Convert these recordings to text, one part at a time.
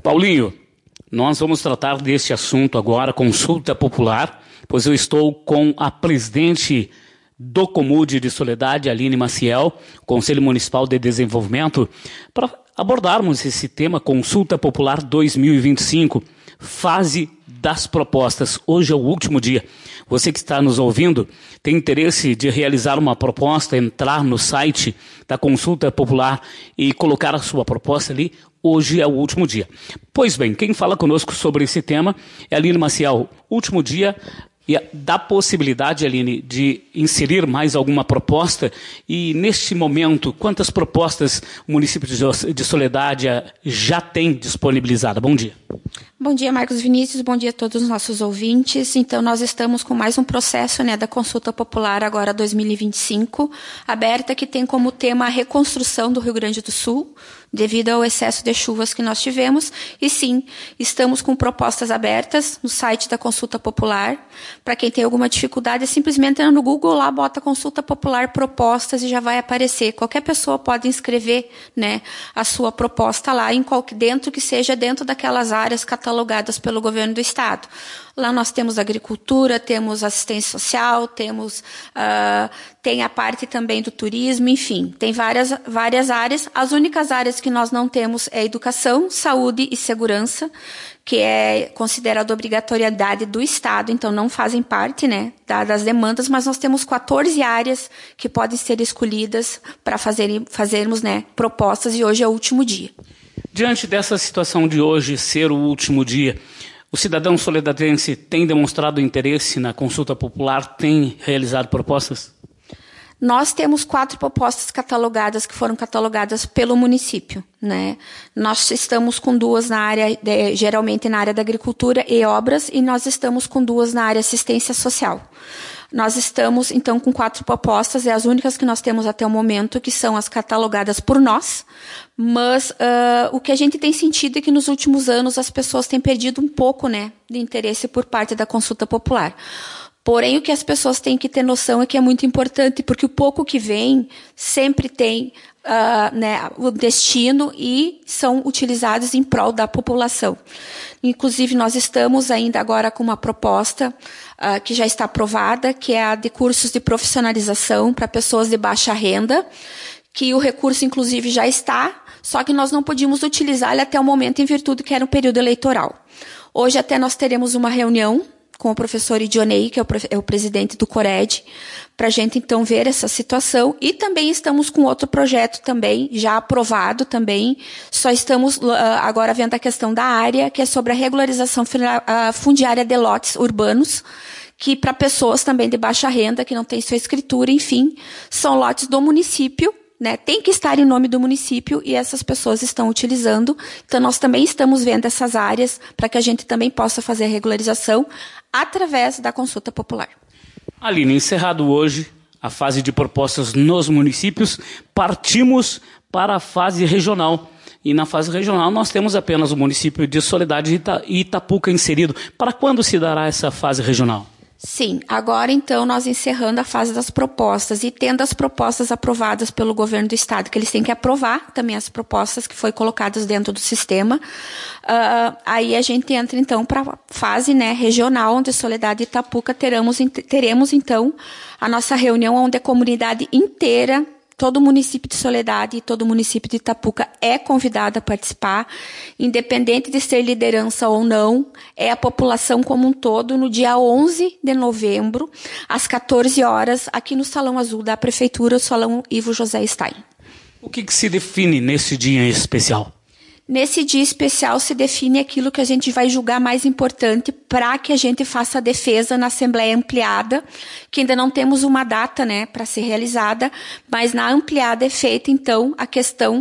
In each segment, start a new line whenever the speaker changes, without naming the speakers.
Paulinho, nós vamos tratar deste assunto agora, consulta popular, pois eu estou com a presidente do Comude de Soledade, Aline Maciel, Conselho Municipal de Desenvolvimento, para abordarmos esse tema, Consulta Popular 2025, fase das propostas. Hoje é o último dia. Você que está nos ouvindo, tem interesse de realizar uma proposta, entrar no site da Consulta Popular e colocar a sua proposta ali? Hoje é o último dia. Pois bem, quem fala conosco sobre esse tema é a Aline Maciel. Último dia, e dá possibilidade, Aline, de inserir mais alguma proposta? E, neste momento, quantas propostas o município de Soledade já tem disponibilizada? Bom dia.
Bom dia, Marcos Vinícius. Bom dia a todos os nossos ouvintes. Então, nós estamos com mais um processo, da Consulta Popular agora 2025, aberta, que tem como tema a reconstrução do Rio Grande do Sul, devido ao excesso de chuvas que nós tivemos. E sim, estamos com propostas abertas no site da Consulta Popular. Para quem tem alguma dificuldade, é simplesmente entra no Google, lá bota Consulta Popular Propostas e já vai aparecer. Qualquer pessoa pode inscrever, a sua proposta lá, dentro que seja dentro daquelas áreas catalogadas pelo governo do estado. Lá nós temos agricultura, temos assistência social, tem a parte também do turismo, enfim, tem várias áreas. As únicas áreas que nós não temos é educação, saúde e segurança, que é considerada obrigatoriedade do estado, então não fazem parte, das demandas, mas nós temos 14 áreas que podem ser escolhidas para fazermos, propostas, e hoje é o último dia.
Diante dessa situação de hoje ser o último dia, o cidadão soledadense tem demonstrado interesse na consulta popular, tem realizado propostas?
Nós temos 4 propostas catalogadas, que foram catalogadas pelo município, Nós estamos com 2 na área, geralmente na área da agricultura e obras, e nós estamos com 2 na área assistência social. Nós estamos, então, com 4 propostas, as únicas que nós temos até o momento, que são as catalogadas por nós, mas o que a gente tem sentido é que nos últimos anos as pessoas têm perdido um pouco, de interesse por parte da consulta popular. Porém, o que as pessoas têm que ter noção é que é muito importante, porque o pouco que vem sempre tem o destino e são utilizados em prol da população. Inclusive, nós estamos ainda agora com uma proposta que já está aprovada, que é a de cursos de profissionalização para pessoas de baixa renda, que o recurso, inclusive, já está, só que nós não podíamos utilizar ele até o momento em virtude que era um período eleitoral. Hoje até nós teremos uma reunião com o professor Idionei, que é o presidente do Cored, para a gente então ver essa situação, e também estamos com outro projeto também, já aprovado também, só estamos agora vendo a questão da área, que é sobre a regularização fundiária de lotes urbanos, que para pessoas também de baixa renda, que não tem sua escritura, enfim, são lotes do município, tem que estar em nome do município e essas pessoas estão utilizando. Então, nós também estamos vendo essas áreas para que a gente também possa fazer a regularização através da consulta popular.
Aline, encerrado hoje a fase de propostas nos municípios, partimos para a fase regional. E na fase regional nós temos apenas o município de Soledade e Itapuca inserido. Para quando se dará essa fase regional?
Sim, agora então nós encerrando a fase das propostas e tendo as propostas aprovadas pelo governo do estado, que eles têm que aprovar também as propostas que foram colocadas dentro do sistema, aí a gente entra então para a fase regional, onde Soledade e Itapuca teremos então a nossa reunião, onde a comunidade inteira, todo o município de Soledade e todo o município de Itapuca é convidado a participar, independente de ser liderança ou não, é a população como um todo, no dia 11 de novembro, às 14 horas, aqui no Salão Azul da Prefeitura, o Salão Ivo José Stein.
O que se define nesse dia especial?
Nesse dia especial se define aquilo que a gente vai julgar mais importante para que a gente faça a defesa na Assembleia Ampliada, que ainda não temos uma data, para ser realizada, mas na ampliada é feita, então, a questão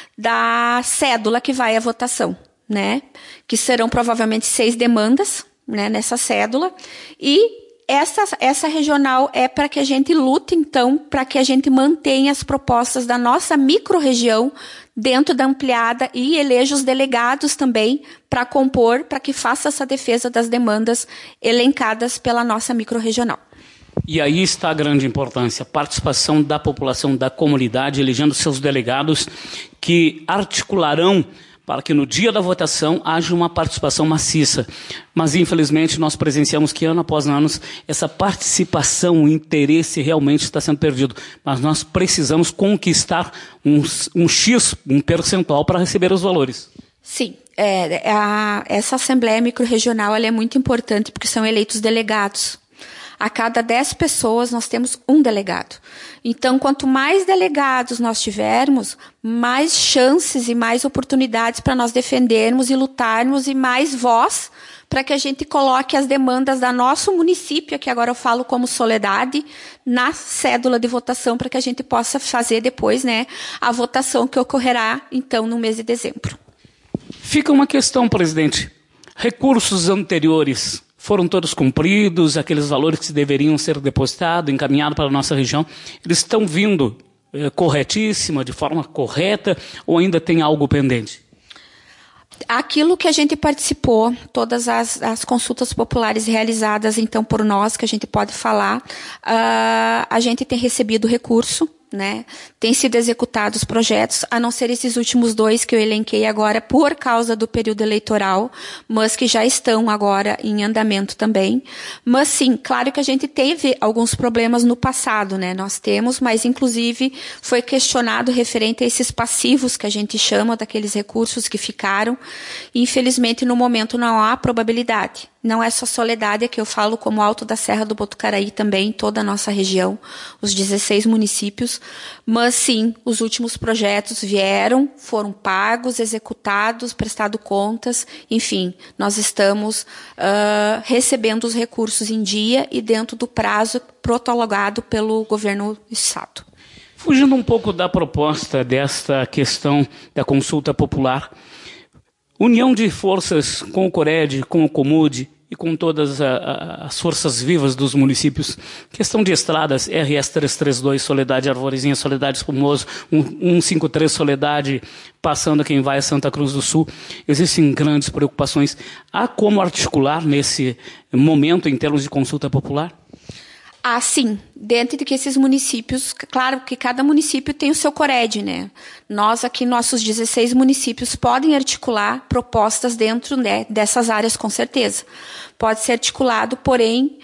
da cédula que vai à votação, que serão provavelmente 6 demandas, nessa cédula, e essa regional é para que a gente lute, então, para que a gente mantenha as propostas da nossa micro-região dentro da ampliada e eleja os delegados também para compor, para que faça essa defesa das demandas elencadas pela nossa micro-regional.
E aí está a grande importância, a participação da população, da comunidade, elegendo seus delegados que articularão para que no dia da votação haja uma participação maciça. Mas, infelizmente, nós presenciamos que ano após ano essa participação, o interesse realmente está sendo perdido. Mas nós precisamos conquistar um X, um percentual para receber os valores.
Sim, essa Assembleia Microrregional ela é muito importante porque são eleitos delegados. A cada 10 pessoas nós temos um delegado. Então, quanto mais delegados nós tivermos, mais chances e mais oportunidades para nós defendermos e lutarmos e mais voz para que a gente coloque as demandas da nosso município, que agora eu falo como Soledade, na cédula de votação para que a gente possa fazer depois, né, a votação que ocorrerá, então, no mês de dezembro.
Fica uma questão, presidente. Recursos anteriores foram todos cumpridos, aqueles valores que deveriam ser depositados, encaminhados para a nossa região, eles estão vindo corretíssima, de forma correta, ou ainda tem algo pendente?
Aquilo que a gente participou, todas as consultas populares realizadas, então, por nós, que a gente pode falar, a gente tem recebido recurso, né? Tem sido executados projetos, a não ser esses últimos 2 que eu elenquei agora por causa do período eleitoral, mas que já estão agora em andamento também. Mas sim, claro que a gente teve alguns problemas no passado, né? Nós temos, mas inclusive foi questionado referente a esses passivos que a gente chama, daqueles recursos que ficaram. Infelizmente, no momento não há probabilidade. Não é só Soledade, que eu falo como Alto da Serra do Botucaraí também, toda a nossa região, os 16 municípios. Mas sim, os últimos projetos vieram, foram pagos, executados, prestado contas, enfim, nós estamos recebendo os recursos em dia e dentro do prazo protologado pelo governo do Estado.
Fugindo um pouco da proposta desta questão da consulta popular, união de forças com o CORED, com o Comude e com todas as forças vivas dos municípios. Questão de estradas, RS 332, Soledade, Arvorezinha, Soledade, Espumoso, 153, Soledade, passando quem vai a Santa Cruz do Sul. Existem grandes preocupações. Há como articular nesse momento em termos de consulta popular?
Ah, sim. Dentro de que esses municípios, claro que cada município tem o seu CORED, né? Nós aqui, nossos 16 municípios, podem articular propostas dentro, né, dessas áreas, com certeza. Pode ser articulado, porém,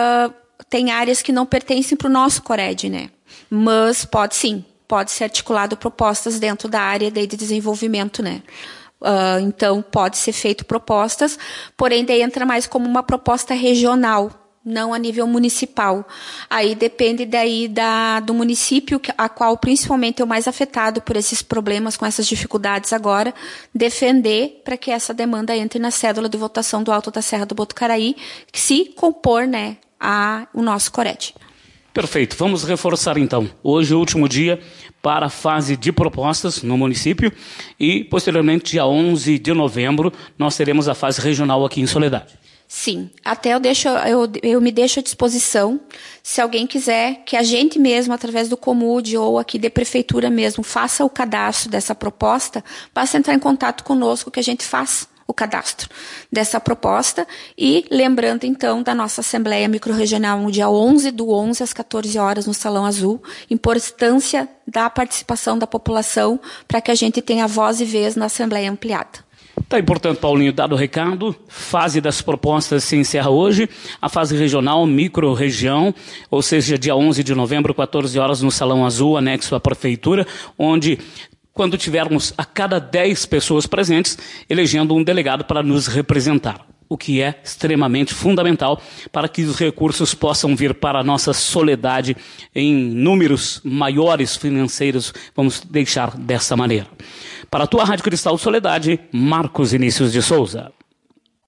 tem áreas que não pertencem para o nosso CORED, né? Mas pode sim, pode ser articulado propostas dentro da área de desenvolvimento, né? Então, pode ser feito propostas, porém, daí entra mais como uma proposta regional, não a nível municipal. Aí depende daí do município, a qual principalmente é o mais afetado por esses problemas, com essas dificuldades agora, defender para que essa demanda entre na cédula de votação do Alto da Serra do Botucaraí, que se compor, né, o nosso CORED.
Perfeito. Vamos reforçar então. Hoje é o último dia para a fase de propostas no município e, posteriormente, dia 11 de novembro, nós teremos a fase regional aqui em Soledade.
Sim, até eu me deixo à disposição, se alguém quiser que a gente mesmo, através do Comude ou aqui da Prefeitura mesmo, faça o cadastro dessa proposta, basta entrar em contato conosco que a gente faz o cadastro dessa proposta. E lembrando então da nossa Assembleia Microrregional no dia 11/11 às 14 horas no Salão Azul, importância da participação da população para que a gente tenha voz e vez na Assembleia ampliada.
Tá aí, portanto, Paulinho, dado o recado, fase das propostas se encerra hoje, a fase regional, micro-região, ou seja, dia 11 de novembro, 14 horas, no Salão Azul, anexo à Prefeitura, onde, quando tivermos a cada 10 pessoas presentes, elegendo um delegado para nos representar, o que é extremamente fundamental para que os recursos possam vir para a nossa Soledade em números maiores financeiros, vamos deixar dessa maneira. Para a tua Rádio Cristal Soledade, Marcos Vinícius de Souza.